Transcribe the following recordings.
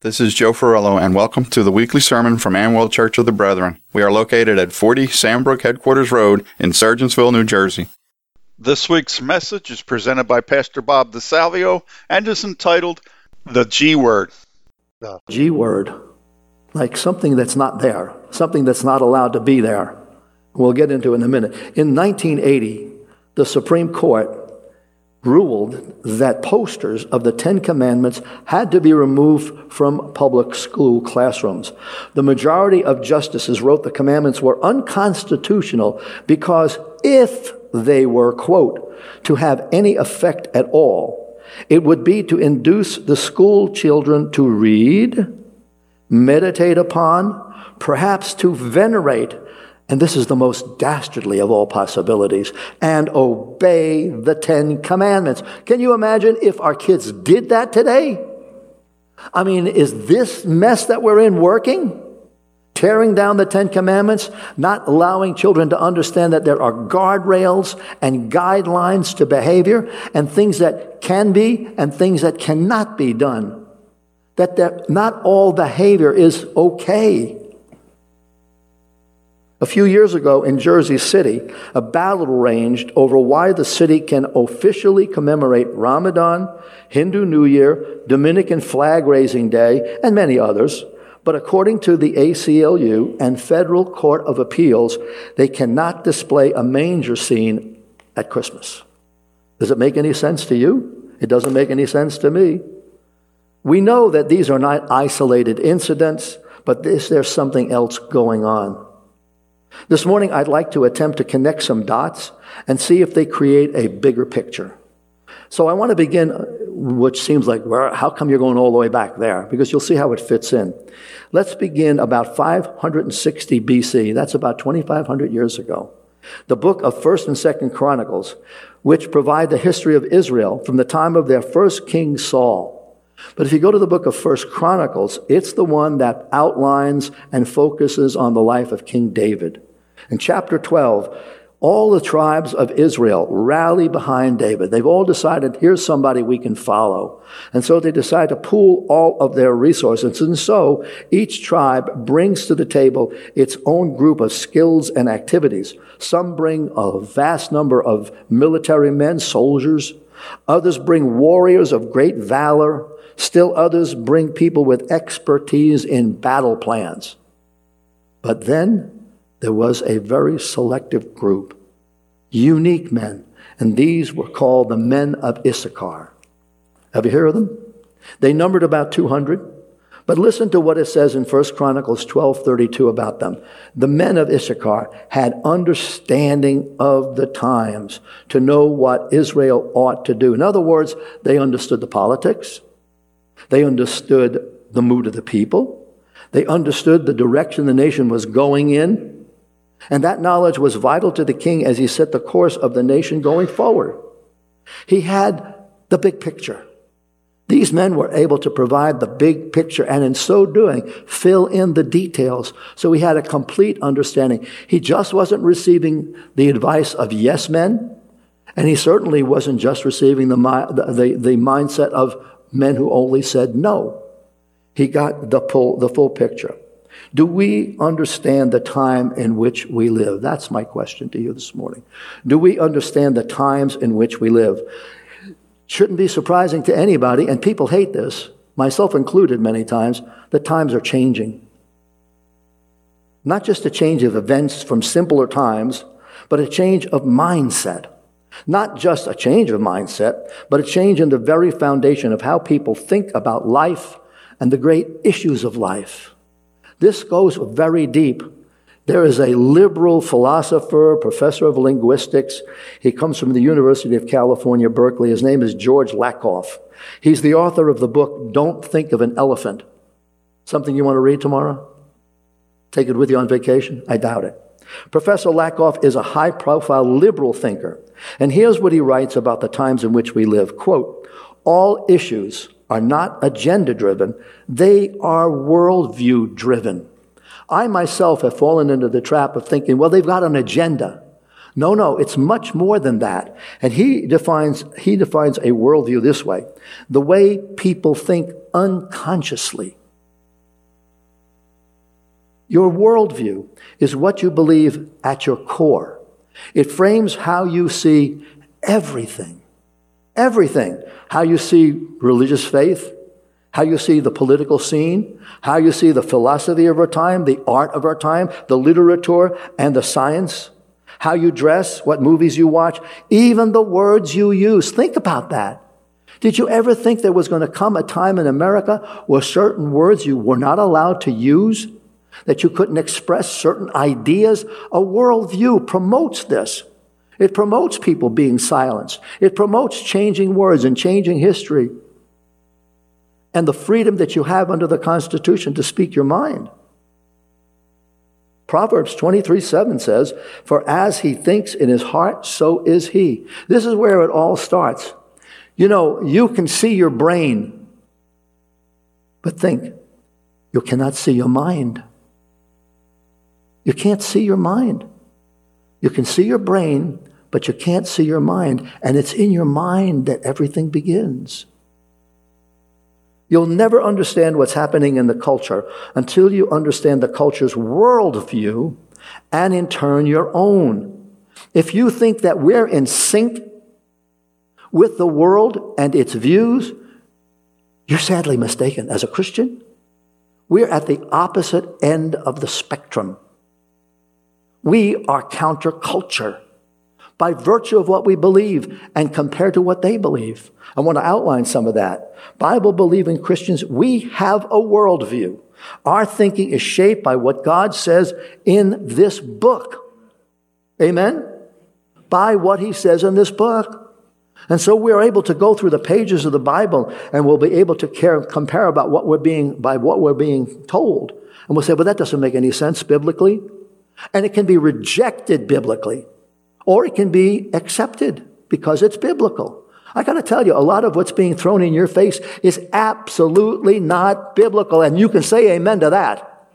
This is Joe Ferrello, and welcome to the weekly sermon from Amwell Church of the Brethren. We are located at 40 Sandbrook Headquarters Road in Sergeantsville, New Jersey. This week's message is presented by Pastor Bob DeSalvio and is entitled, The G Word. The G Word, like something that's not there, something that's not allowed to be there. We'll get into it in a minute. In 1980, the Supreme Court ruled that posters of the Ten Commandments had to be removed from public school classrooms. The majority of justices wrote the commandments were unconstitutional because if they were, quote, to have any effect at all, it would be to induce the school children to read, meditate upon, perhaps to venerate, and this is the most dastardly of all possibilities, and obey the Ten Commandments. Can you imagine if our kids did that today? I mean, is this mess that we're in working? Tearing down the Ten Commandments, not allowing children to understand that there are guardrails and guidelines to behavior and things that can be and things that cannot be done. That not all behavior is okay. A few years ago in Jersey City, a battle raged over why the city can officially commemorate Ramadan, Hindu New Year, Dominican Flag Raising Day, and many others. But according to the ACLU and Federal Court of Appeals, they cannot display a manger scene at Christmas. Does it make any sense to you? It doesn't make any sense to me. We know that these are not isolated incidents, but there's something else going on. This morning, I'd like to attempt to connect some dots and see if they create a bigger picture. So I want to begin, which seems like, well, how come you're going all the way back there? Because you'll see how it fits in. Let's begin about 560 BC. That's about 2,500 years ago. The book of 1st and 2nd Chronicles, which provide the history of Israel from the time of their first king Saul. But if you go to the book of 1st Chronicles, it's the one that outlines and focuses on the life of King David. In chapter 12, all the tribes of Israel rally behind David. They've all decided, here's somebody we can follow. And so they decide to pool all of their resources. And so each tribe brings to the table its own group of skills and activities. Some bring a vast number of military men, soldiers. Others bring warriors of great valor. Still others bring people with expertise in battle plans. But then there was a very selective group, unique men, and these were called the men of Issachar. Have you heard of them? They numbered about 200. But listen to what it says in 1 Chronicles 12:32 about them. The men of Issachar had understanding of the times to know what Israel ought to do. In other words, they understood the politics. They understood the mood of the people. They understood the direction the nation was going in. And that knowledge was vital to the king as he set the course of the nation going forward. He had the big picture. These men were able to provide the big picture and in so doing, fill in the details. So he had a complete understanding. He just wasn't receiving the advice of yes men. And he certainly wasn't just receiving the mindset of men who only said no. He got the full picture. Do we understand the time in which we live? That's my question to you this morning. Do we understand the times in which we live? Shouldn't be surprising to anybody, and people hate this, myself included many times, that times are changing. Not just a change of events from simpler times, but a change of mindset. Not just a change of mindset, but a change in the very foundation of how people think about life and the great issues of life. This goes very deep. There is a liberal philosopher, professor of linguistics. He comes from the University of California, Berkeley. His name is George Lakoff. He's the author of the book, Don't Think of an Elephant. Something you want to read tomorrow? Take it with you on vacation? I doubt it. Professor Lakoff is a high-profile liberal thinker. And here's what he writes about the times in which we live. Quote, all issues are not agenda-driven. They are worldview-driven. I myself have fallen into the trap of thinking, well, they've got an agenda. No, it's much more than that. And he defines a worldview this way. The way people think unconsciously Your worldview is what you believe at your core. It frames how you see everything. Everything. How you see religious faith, how you see the political scene, how you see the philosophy of our time, the art of our time, the literature and the science, how you dress, what movies you watch, even the words you use. Think about that. Did you ever think there was going to come a time in America where certain words you were not allowed to use, that you couldn't express certain ideas? A worldview promotes this. It promotes people being silenced. It promotes changing words and changing history and the freedom that you have under the Constitution to speak your mind. Proverbs 23:7 says, "For as he thinks in his heart, so is he." This is where it all starts. You know, you can see your brain, but think, you cannot see your mind. You can't see your mind. You can see your brain, but you can't see your mind. And it's in your mind that everything begins. You'll never understand what's happening in the culture until you understand the culture's worldview and in turn your own. If you think that we're in sync with the world and its views, you're sadly mistaken. As a Christian, we're at the opposite end of the spectrum. We are counterculture by virtue of what we believe and compared to what they believe. I want to outline some of that. Bible-believing Christians, we have a worldview. Our thinking is shaped by what God says in this book. Amen? By what he says in this book. And so we're able to go through the pages of the Bible and we'll be able to compare about what we're being told. And we'll say, well, that doesn't make any sense biblically. And it can be rejected biblically. Or it can be accepted because it's biblical. I got to tell you, a lot of what's being thrown in your face is absolutely not biblical. And you can say amen to that.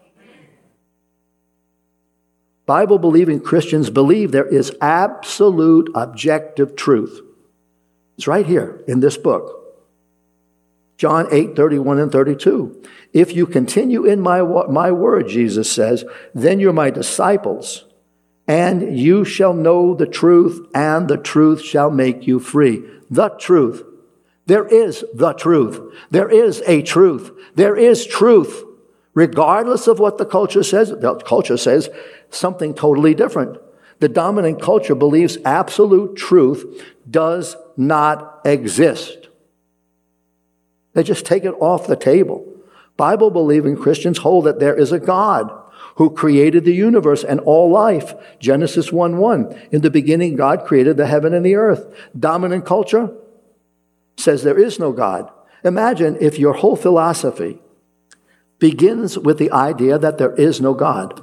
Bible-believing Christians believe there is absolute objective truth. It's right here in this book. John 8:31 and 32. If you continue in my word, Jesus says, then you're my disciples, and you shall know the truth, and the truth shall make you free. The truth. There is the truth. There is a truth. There is truth. Regardless of what the culture says something totally different. The dominant culture believes absolute truth does not exist. They just take it off the table. Bible-believing Christians hold that there is a God who created the universe and all life. Genesis 1:1. In the beginning, God created the heaven and the earth. Dominant culture says there is no God. Imagine if your whole philosophy begins with the idea that there is no God.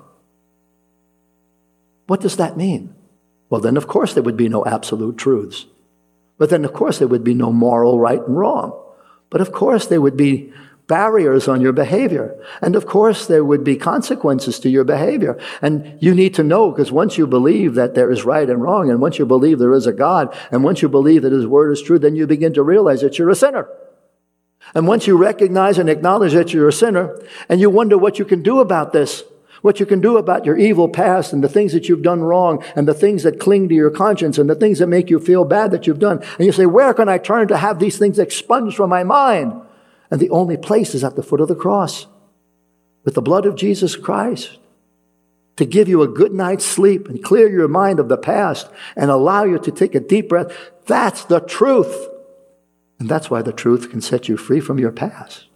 What does that mean? Well, then, of course, there would be no absolute truths. But then, of course, there would be no moral right and wrong. But, of course, there would be barriers on your behavior. And, of course, there would be consequences to your behavior. And you need to know, because once you believe that there is right and wrong, and once you believe there is a God, and once you believe that his word is true, then you begin to realize that you're a sinner. And once you recognize and acknowledge that you're a sinner, and you wonder what you can do about this, what you can do about your evil past and the things that you've done wrong and the things that cling to your conscience and the things that make you feel bad that you've done. And you say, where can I turn to have these things expunged from my mind? And the only place is at the foot of the cross with the blood of Jesus Christ to give you a good night's sleep and clear your mind of the past and allow you to take a deep breath. That's the truth. And that's why the truth can set you free from your past.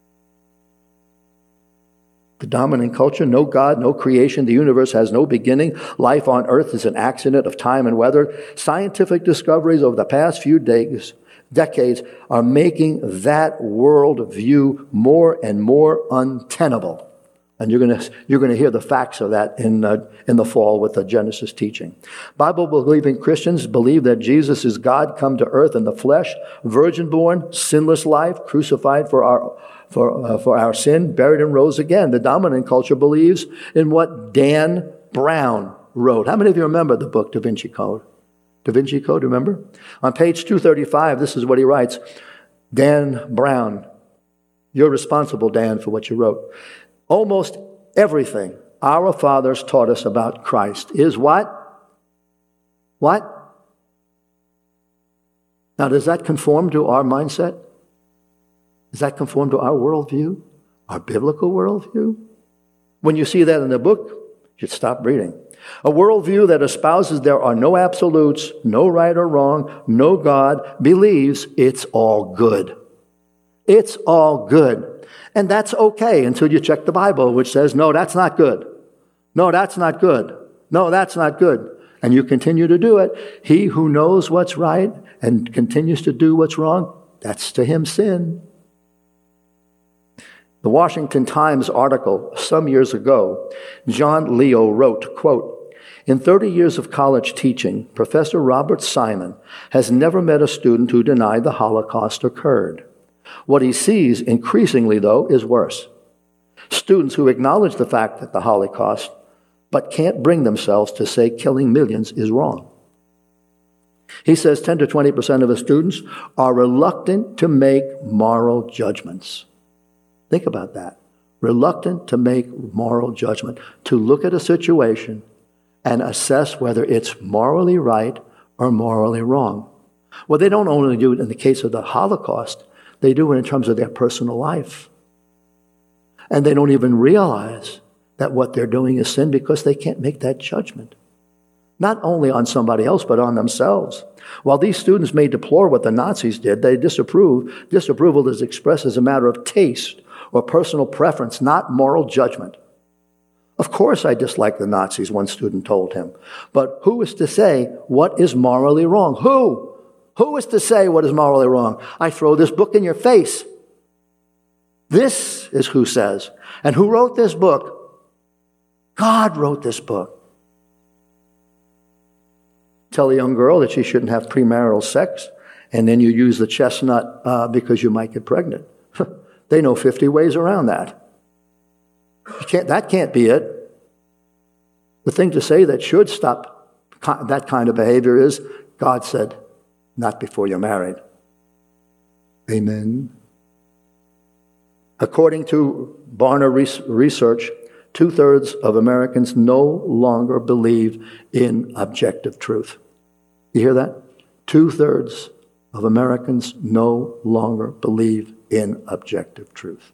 The dominant culture, no God, no creation, the universe has no beginning. Life on earth is an accident of time and weather. Scientific discoveries over the past few decades are making that world view more and more untenable. And you're going to hear the facts of that in the fall with the Genesis teaching. Bible-believing Christians believe that Jesus is God come to earth in the flesh, virgin-born, sinless life, crucified for our sin, buried and rose again. The dominant culture believes in what Dan Brown wrote. How many of you remember the book Da Vinci Code? Da Vinci Code, remember? On page 235, this is what he writes. Dan Brown, you're responsible, Dan, for what you wrote. Almost everything our fathers taught us about Christ is what? What? Now, does that conform to our mindset? Does that conform to our worldview? Our biblical worldview? When you see that in the book, you should stop reading. A worldview that espouses there are no absolutes, no right or wrong, no God, believes it's all good. It's all good. And that's okay until you check the Bible, which says, no, that's not good. No, that's not good. No, that's not good. And you continue to do it. He who knows what's right and continues to do what's wrong, that's to him sin. The Washington Times article some years ago, John Leo wrote, quote, "In 30 years of college teaching, Professor Robert Simon has never met a student who denied the Holocaust occurred. What he sees increasingly, though, is worse. Students who acknowledge the fact that the Holocaust, but can't bring themselves to say killing millions is wrong." He says 10 to 20% of the students are reluctant to make moral judgments. Think about that. Reluctant to make moral judgment, to look at a situation and assess whether it's morally right or morally wrong. Well, they don't only do it in the case of the Holocaust, they do it in terms of their personal life. And they don't even realize that what they're doing is sin because they can't make that judgment. Not only on somebody else, but on themselves. While these students may deplore what the Nazis did, they disapprove. Disapproval is expressed as a matter of taste or personal preference, not moral judgment. Of course I dislike the Nazis, one student told him. But who is to say what is morally wrong? Who? Who is to say what is morally wrong? I throw this book in your face. This is who says. And who wrote this book? God wrote this book. Tell a young girl that she shouldn't have premarital sex, and then you use the chestnut because you might get pregnant. They know 50 ways around that. That can't be it. The thing to say that should stop that kind of behavior is, God said, not before you're married. Amen. According to Barna research, 2/3 of Americans no longer believe in objective truth. You hear that? 2/3 of Americans no longer believe in objective truth.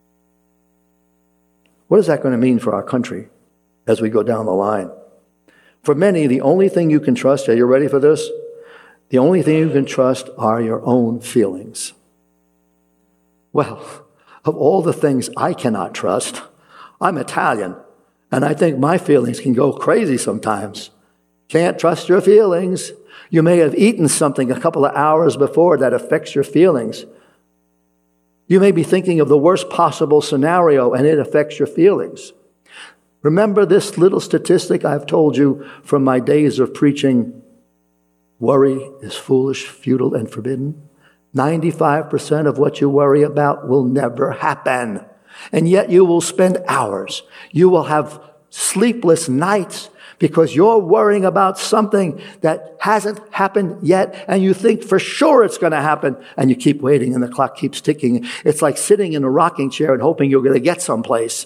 What is that going to mean for our country as we go down the line? For many, the only thing you can trust, are you ready for this? The only thing you can trust are your own feelings. Well, of all the things I cannot trust, I'm Italian, and I think my feelings can go crazy sometimes. Can't trust your feelings. You may have eaten something a couple of hours before that affects your feelings. You may be thinking of the worst possible scenario, and it affects your feelings. Remember this little statistic I've told you from my days of preaching, worry is foolish, futile, and forbidden. 95% of what you worry about will never happen. And yet you will spend hours. You will have sleepless nights because you're worrying about something that hasn't happened yet, and you think for sure it's going to happen, and you keep waiting, and the clock keeps ticking. It's like sitting in a rocking chair and hoping you're going to get someplace.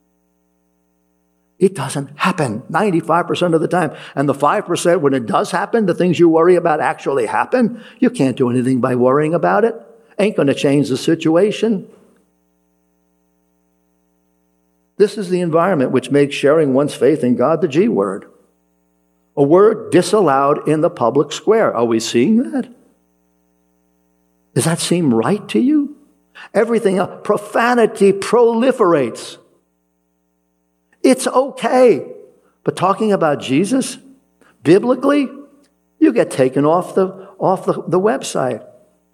It doesn't happen 95% of the time. And the 5% when it does happen, the things you worry about actually happen, you can't do anything by worrying about it. Ain't going to change the situation. This is the environment which makes sharing one's faith in God the G word. A word disallowed in the public square. Are we seeing that? Does that seem right to you? Everything else, profanity proliferates. It's okay. But talking about Jesus, biblically, you get taken off the website.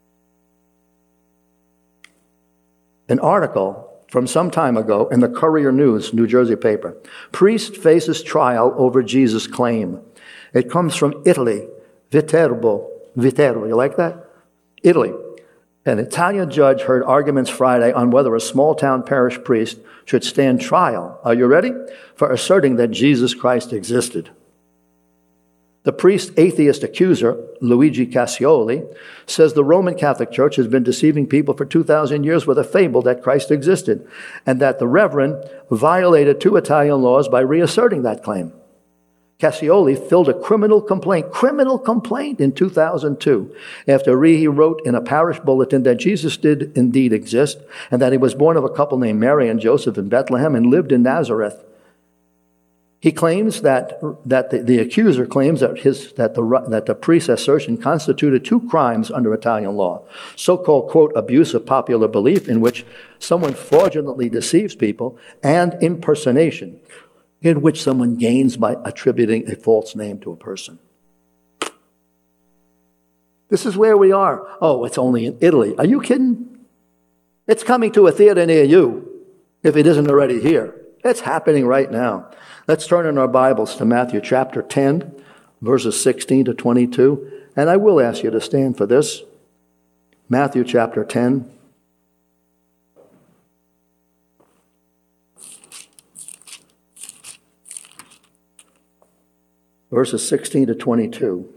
An article from some time ago in the Courier News, New Jersey paper. Priest faces trial over Jesus claim. It comes from Italy. Viterbo, you like that? Italy. An Italian judge heard arguments Friday on whether a small-town parish priest should stand trial, are you ready? For asserting that Jesus Christ existed. The priest atheist accuser, Luigi Cassioli, says the Roman Catholic Church has been deceiving people for 2,000 years with a fable that Christ existed, and that the Reverend violated 2 Italian laws by reasserting that claim. Cassioli filed a criminal complaint in 2002 after he wrote in a parish bulletin that Jesus did indeed exist and that he was born of a couple named Mary and Joseph in Bethlehem and lived in Nazareth. He claims that the accuser claims that the priest's assertion constituted 2 crimes under Italian law: so-called, quote, abuse of popular belief, in which someone fraudulently deceives people, and impersonation, in which someone gains by attributing a false name to a person. This is where we are. Oh, it's only in Italy. Are you kidding? It's coming to a theater near you, if it isn't already here. It's happening right now. Let's turn in our Bibles to Matthew chapter 10, verses 16 to 22. And I will ask you to stand for this. Matthew chapter 10. Verses 16 to 22.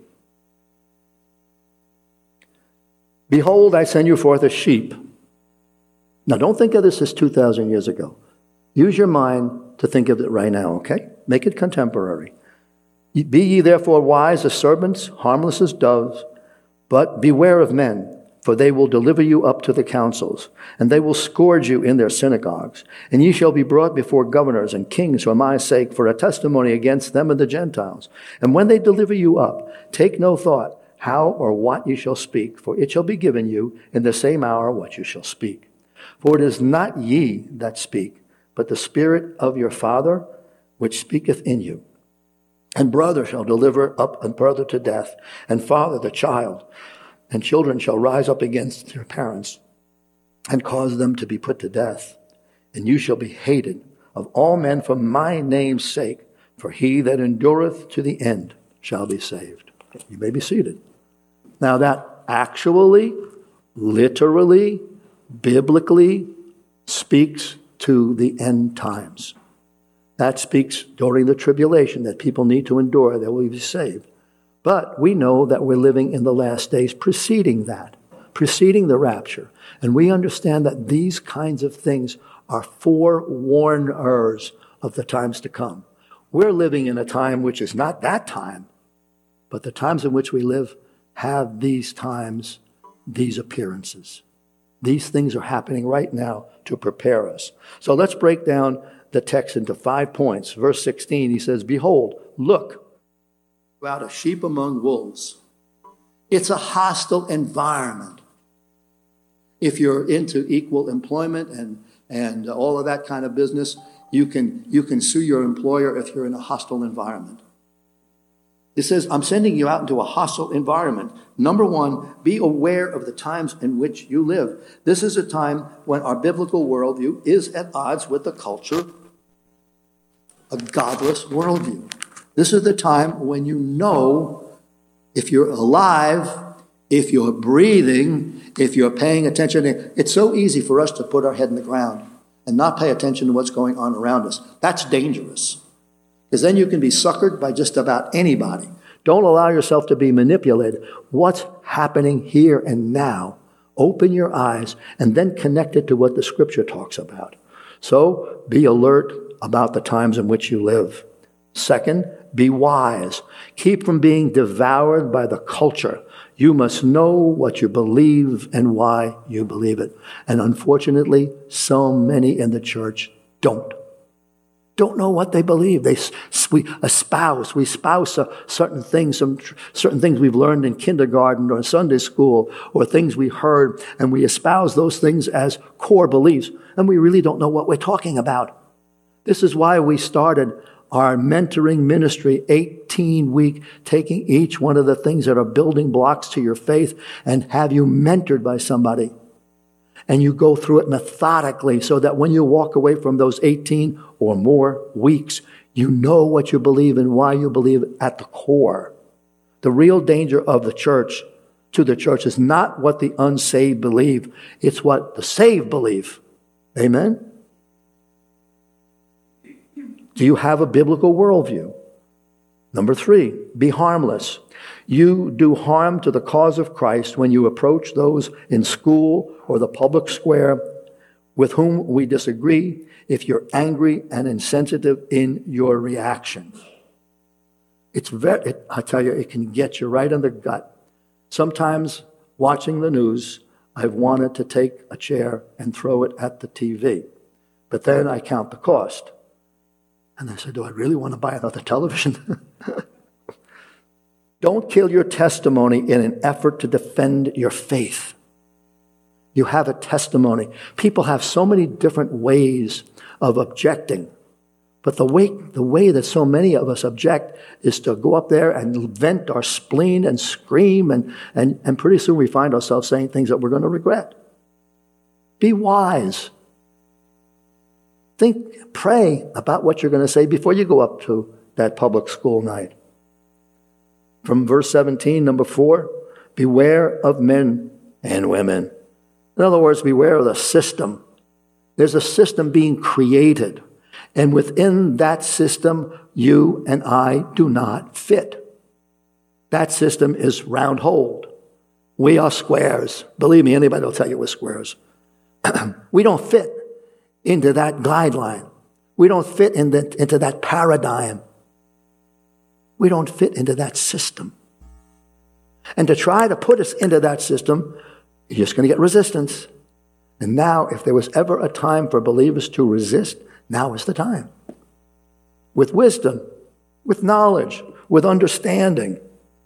Behold, I send you forth as sheep. Now, don't think of this as 2,000 years ago. Use your mind to think of it right now, okay? Make it contemporary. Be ye therefore wise as serpents, harmless as doves, but beware of men, for they will deliver you up to the councils, and they will scourge you in their synagogues. And ye shall be brought before governors and kings for my sake, for a testimony against them and the Gentiles. And when they deliver you up, take no thought how or what you shall speak, for it shall be given you in the same hour what you shall speak. For it is not ye that speak, but the Spirit of your Father which speaketh in you. And brother shall deliver up and brother to death, and father the child. And children shall rise up against their parents, and cause them to be put to death. And you shall be hated of all men for my name's sake, for he that endureth to the end shall be saved. You may be seated. Now that actually, literally, biblically speaks to the end times. That speaks during the tribulation that people need to endure, that will be saved. But we know that we're living in the last days preceding that, preceding the rapture. And we understand that these kinds of things are forewarners of the times to come. We're living in a time which is not that time, but the times in which we live have these times, these appearances. These things are happening right now to prepare us. So let's break down the text into 5 points. Verse 16, he says, Behold, look, out a sheep among wolves. It's a hostile environment. If you're into equal employment and all of that kind of business, you can sue your employer if you're in a hostile environment. It says, I'm sending you out into a hostile environment. Number one, be aware of the times in which you live. This is a time when our biblical worldview is at odds with the culture, a godless worldview. This is the time when you know if you're alive, if you're breathing, if you're paying attention. It's so easy for us to put our head in the ground and not pay attention to what's going on around us. That's dangerous, because then you can be suckered by just about anybody. Don't allow yourself to be manipulated. What's happening here and now? Open your eyes and then connect it to what the Scripture talks about. So be alert about the times in which you live. Second, be wise. Keep from being devoured by the culture. You must know what you believe and why you believe it. And unfortunately, so many in the church don't know what they believe. We espouse certain things we've learned in kindergarten or Sunday school, or things we heard, and we espouse those things as core beliefs, and we really don't know what we're talking about. This is why we started our mentoring ministry, 18-week, taking each one of the things that are building blocks to your faith and have you mentored by somebody. And you go through it methodically so that when you walk away from those 18 or more weeks, you know what you believe and why you believe at the core. The real danger of the church to the church is not what the unsaved believe. It's what the saved believe. Amen? Do you have a biblical worldview? Number 3, be harmless. You do harm to the cause of Christ when you approach those in school or the public square with whom we disagree if you're angry and insensitive in your reaction. I tell you, it can get you right in the gut. Sometimes watching the news, I've wanted to take a chair and throw it at the TV. But then I count the cost. And I said, do I really want to buy another television? Don't kill your testimony in an effort to defend your faith. You have a testimony. People have so many different ways of objecting. But the way that so many of us object is to go up there and vent our spleen and scream, and pretty soon we find ourselves saying things that we're going to regret. Be wise. Pray about what you're going to say before you go up to that public school night. From verse 17, number 4, beware of men and women. In other words, beware of the system. There's a system being created. And within that system, you and I do not fit. That system is round holed. We are squares. Believe me, anybody will tell you we're squares. We don't fit into that guideline. We don't fit into that paradigm. We don't fit into that system. And to try to put us into that system, you're just going to get resistance. And now, if there was ever a time for believers to resist, now is the time. With wisdom, with knowledge, with understanding.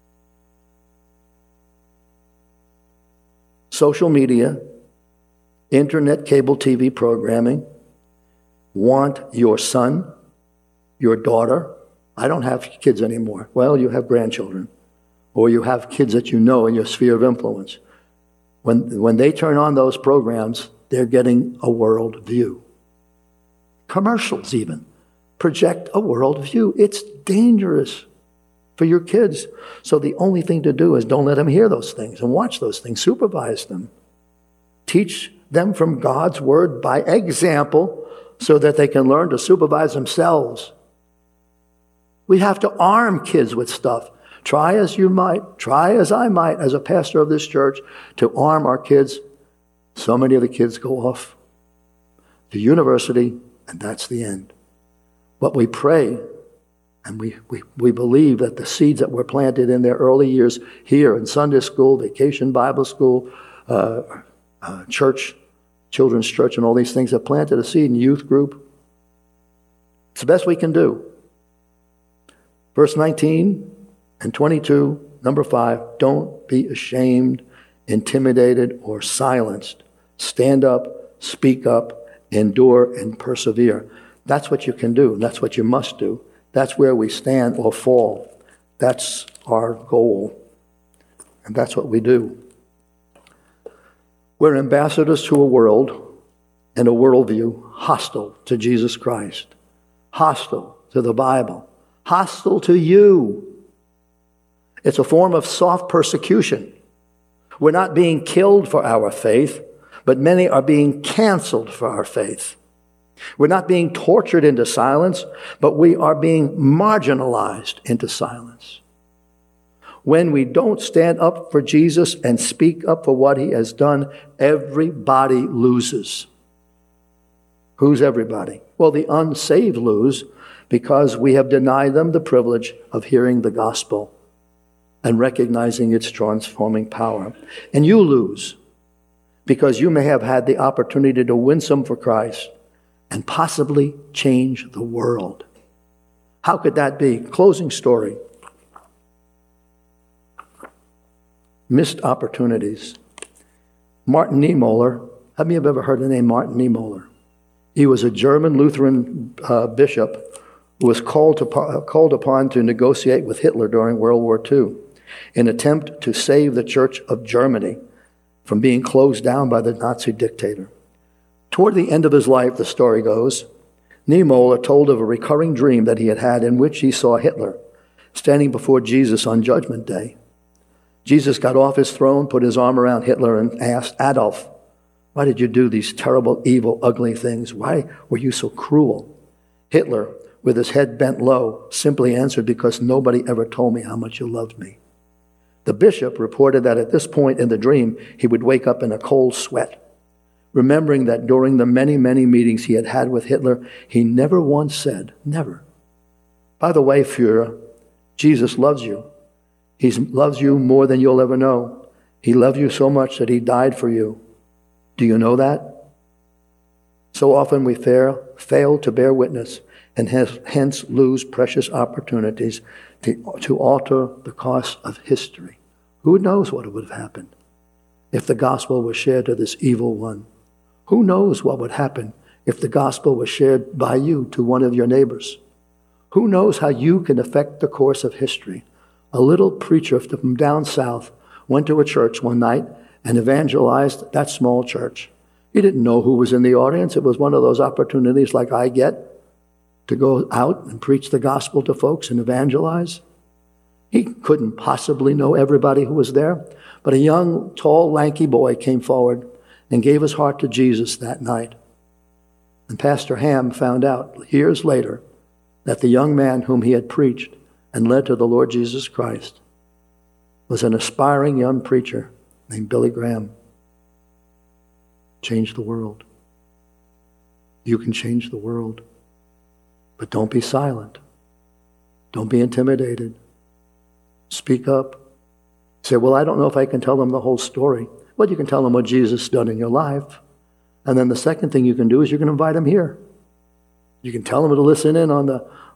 Social media, internet, cable TV programming want your son, your daughter. I don't have kids anymore. Well, you have grandchildren. Or you have kids that you know in your sphere of influence. When they turn on those programs, they're getting a world view. Commercials even project a world view. It's dangerous for your kids. So the only thing to do is don't let them hear those things and watch those things. Supervise them. Teach them from God's word by example so that they can learn to supervise themselves. We have to arm kids with stuff. Try as you might, try as I might as a pastor of this church to arm our kids. So many of the kids go off to university, and that's the end. But we pray and we believe that the seeds that were planted in their early years here in Sunday school, vacation Bible school, church, children's church, and all these things have planted a seed in youth group. It's the best we can do. Verse 19 and 22, number 5, don't be ashamed, intimidated, or silenced. Stand up, speak up, endure, and persevere. That's what you can do. That's what you must do. That's where we stand or fall. That's our goal. And that's what we do. We're ambassadors to a world and a worldview hostile to Jesus Christ, hostile to the Bible, hostile to you. It's a form of soft persecution. We're not being killed for our faith, but many are being canceled for our faith. We're not being tortured into silence, but we are being marginalized into silence. When we don't stand up for Jesus and speak up for what he has done, everybody loses. Who's everybody? Well, the unsaved lose because we have denied them the privilege of hearing the gospel and recognizing its transforming power. And you lose because you may have had the opportunity to win some for Christ and possibly change the world. How could that be? Closing story. Missed opportunities. Martin Niemöller. Have you ever heard the name Martin Niemöller? He was a German Lutheran bishop who was called upon to negotiate with Hitler during World War II in an attempt to save the Church of Germany from being closed down by the Nazi dictator. Toward the end of his life, the story goes, Niemöller told of a recurring dream that he had had in which he saw Hitler standing before Jesus on Judgment Day. Jesus got off his throne, put his arm around Hitler, and asked, Adolf, why did you do these terrible, evil, ugly things? Why were you so cruel? Hitler, with his head bent low, simply answered, "Because nobody ever told me how much you loved me." The bishop reported that at this point in the dream, he would wake up in a cold sweat, remembering that during the many, many meetings he had had with Hitler, he never once said, never, "By the way, Führer, Jesus loves you. He loves you more than you'll ever know. He loved you so much that he died for you. Do you know that?" So often we fail to bear witness and hence lose precious opportunities to alter the course of history. Who knows what would have happened if the gospel was shared to this evil one? Who knows what would happen if the gospel was shared by you to one of your neighbors? Who knows how you can affect the course of history? A little preacher from down south went to a church one night and evangelized that small church. He didn't know who was in the audience. It was one of those opportunities like I get to go out and preach the gospel to folks and evangelize. He couldn't possibly know everybody who was there, but a young, tall, lanky boy came forward and gave his heart to Jesus that night. And Pastor Ham found out years later that the young man whom he had preached and led to the Lord Jesus Christ was an aspiring young preacher named Billy Graham. Change the world. You can change the world. But don't be silent. Don't be intimidated. Speak up. Say, "Well, I don't know if I can tell them the whole story." Well, you can tell them what Jesus has done in your life. And then the second thing you can do is you can invite them here. You can tell them to listen in on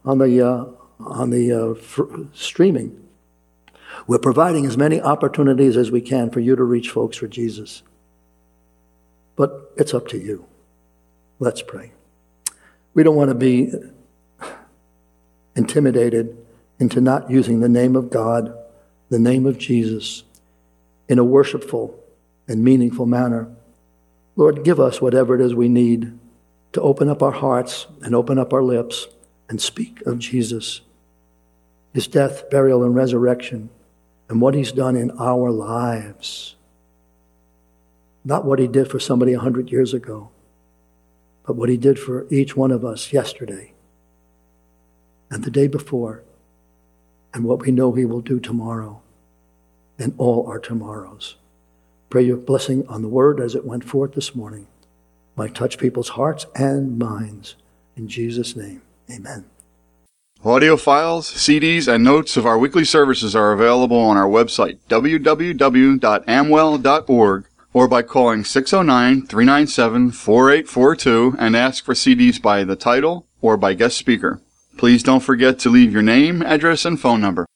the streaming. We're providing as many opportunities as we can for you to reach folks for Jesus. But it's up to you. Let's pray. We don't want to be intimidated into not using the name of God, the name of Jesus, in a worshipful and meaningful manner. Lord, give us whatever it is we need to open up our hearts and open up our lips and speak of Jesus, his death, burial, and resurrection, and what he's done in our lives. Not what he did for somebody 100 years ago, but what he did for each one of us yesterday and the day before, and what we know he will do tomorrow and all our tomorrows. Pray your blessing on the word as it went forth this morning might touch people's hearts and minds. In Jesus' name, amen. Audio files, CDs, and notes of our weekly services are available on our website, www.amwell.org, or by calling 609-397-4842 and ask for CDs by the title or by guest speaker. Please don't forget to leave your name, address, and phone number.